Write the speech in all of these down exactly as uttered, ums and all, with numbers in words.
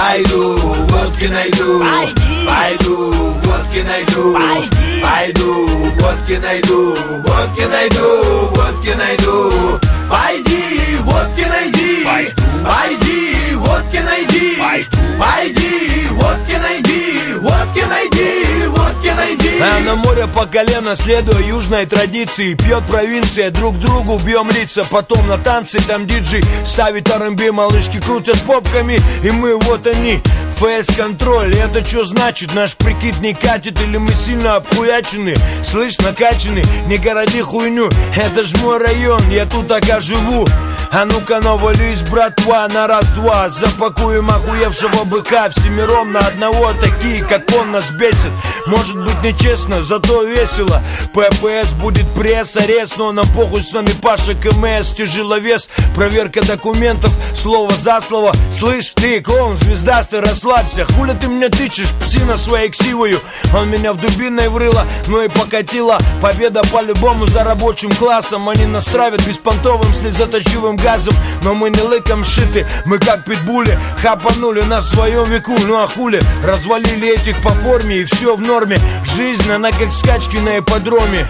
Пойду, водки найду. Пойду, водки найду. Пойду, водки найду. Водки найду, водки найду. Пойди, водки найди. Пойди, водки найди. Пойди, водки найди. Водки найди, водки найди. А на море по колено, следуя южной традиции, пьет провинция, друг другу бьем лица. Потом на танцы, там диджей ставит ар энд би, малышки крутят попками, и мы вот они. ФС-контроль, это что значит? Наш прикид не катит или мы сильно обхуячены? Слышь, накачаны, не городи хуйню. Это ж мой район, я тут пока живу. А ну-ка навались, братва, на раз-два. Запакуем охуевшего быка всемиром на одного. Такие, как он, нас бесит. Может быть нечестно, зато весело. ППС будет пресс, арест, но нам похуй, с нами Паша КМС. Тяжеловес, проверка документов, слово за слово. Слышь, ты, клоун, звездастый, расслабься. Хули ты меня тычешь, псина своей ксивою. Он меня в дубиной врыло, но и покатила. Победа по-любому за рабочим классом. Они нас травят беспонтовым слезоточивым газом, но мы не лыком шиты, мы как питбули. Хапанули на своем веку, ну а хули. Развалили этих по форме и все в норме. Жизнь, она как скачки на ипподроме.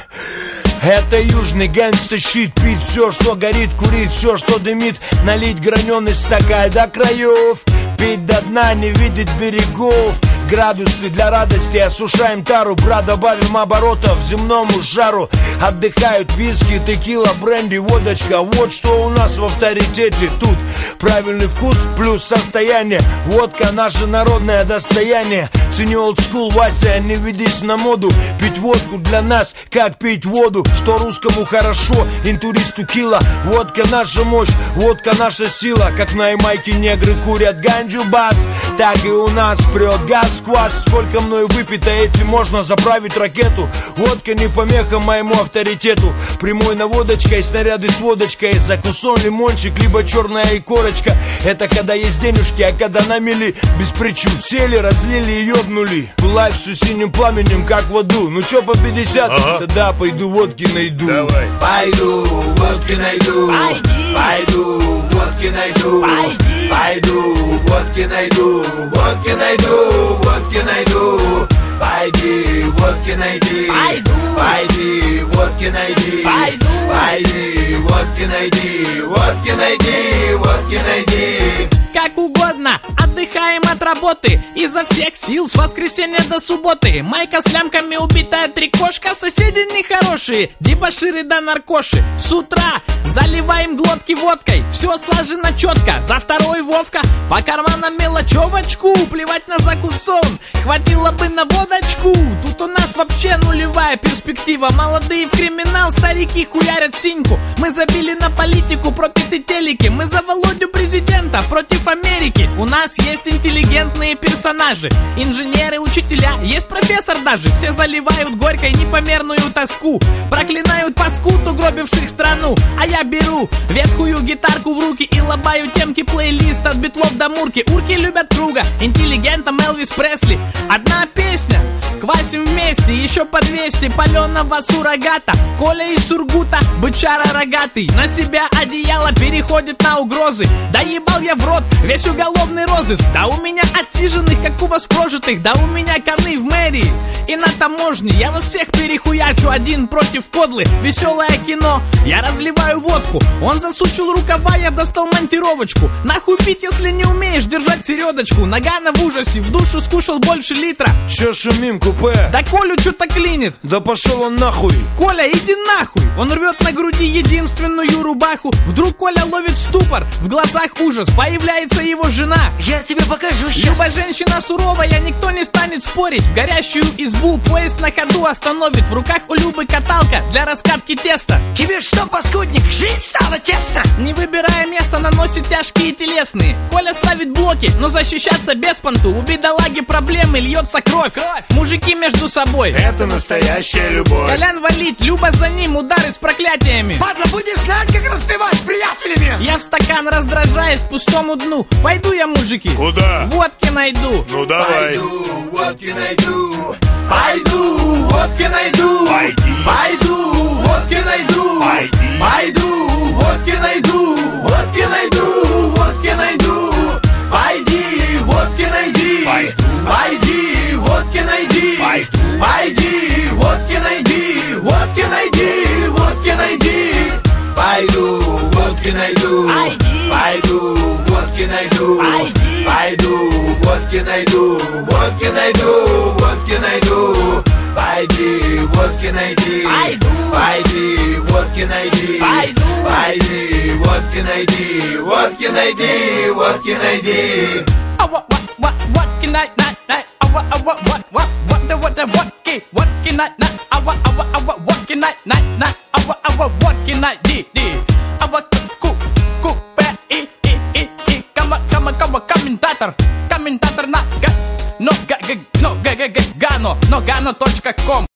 Это южный гангста-щит. Пить все, что горит, курить все, что дымит. Налить граненый стакан до краев. Пить до дна, не видеть берегов. Градусы для радости, осушаем тару. Брат, добавим оборотов земному жару. Отдыхают виски, текила, бренди, водочка. Вот что у нас в авторитете тут. Правильный вкус плюс состояние. Водка наше народное достояние. Цени олдскул, Вася, не ведись на моду. Пить водку для нас, как пить воду. Что русскому хорошо, интуристу кило. Водка наша мощь, водка наша сила. Как на Ямайке негры курят ганджу бас, так и у нас прет газ, квас. Сколько мною выпито, этим можно заправить ракету. Водка не помеха моему авторитету. Прямой наводочкой, снаряды с водочкой. Закусон, лимончик, либо черная икорочка. Это когда есть денежки, а когда на мели без причуд. Сели, разлили и ёбнули. Пылать всю синим пламенем, как в аду. Ну чё по пятьдесят? Ага. Тогда пойду водки найду. Давай. Пойду, водки найду. Пойди. Пойду, водки найду. Пойди. Пойду, водки найду. Водки найду, водки найду. Пойди, водки найди. Пойду. Пойди, водки найди. Пойду. Пойди, водки найди. Водки найди, водки найди. Как угодно, отдыхаем от работы изо всех сил с воскресенья до субботы. Майка с лямками, убитая трикошка. Соседи нехорошие, дебоширы да наркоши. С утра заливаем глотки водкой. Все слажено четко, за второй Вовка. По карманам мелочевочку, плевать на закусон. Хватило бы на водочку. Тут у нас вообще нулевая перспектива. Молодые в криминал, старики хуярят синьку. Мы забили на политику, пропиты телеки. Мы за Володю президента, против Америки. У нас есть интеллигентные персонажи. Инженеры, учителя, есть профессор даже. Все заливают горькой непомерную тоску. Проклинают паскуд, угробивших страну. А я беру ветхую гитарку в руки и лобаю темки плейлист от битлов до мурки. Урки любят круга, интеллигентом Элвис Пресли. Одна песня, квасим вместе, еще по двести паленого суррогата. Коля из Сургута, бычара рогатый. На себя одеяло переходит на угрозы. Да ебал я в рот весь уголовный розыск. Да у меня отсиженных, как у вас прожитых. Да у меня коны в мэрии и на таможне. Я вас всех перехуячу, один против кодлы. Веселое кино, я разливаю водку. Он засучил рукава, я достал монтировочку. Нахуй пить, если не умеешь держать середочку. Нагана в ужасе, в душу скушал больше литра. Че шумим, купе? Да Колю что-то клинит. Да пошел он нахуй. Коля, иди нахуй. Он рвет на груди единственную рубаху. Вдруг Коля ловит ступор, в глазах ужас. Появляется его жена. Я тебе покажу сейчас. Люба женщина суровая, никто не станет спорить. В горящую избу поезд на ходу остановит. В руках у Любы каталка для раскатки теста. Тебе что, паскудник, жить стало тесно? Не выбирая место, наносит тяжкие телесные. Коля ставит блоки, но защищаться без понту. У бедолаги проблемы, льется кровь. Кровь. Мужики между собой. Это настоящая любовь. Колян валит, Люба за ним, удары с проклятиями. Падла, будешь знать, как распевать с приятелями. Я в стакан раздражаюсь пустому дну. Пойду я, мужики. Куда? Водки найду. Ну давай. Пойду, водки найду. Пойду, водки найду. Пойди. Пойду, водки найду. Пойди. Пойду, водки найду. Водки найду, водки найду. Пойди, водки найду. пойду, водки найду, пойду, водки найду, водки найду, водки найду. Пойди, водки найди, пойди, водки найди, пойди, водки найди, водки найди, водки найди. Водки найди, водки, водки найди, водки найди, водки найди, ку, ку, п, и, и, и, и, кама, кама, кама, комментатор, комментатор на, га, но, га, га, но, га, га, га, гано, но, гано точка ком.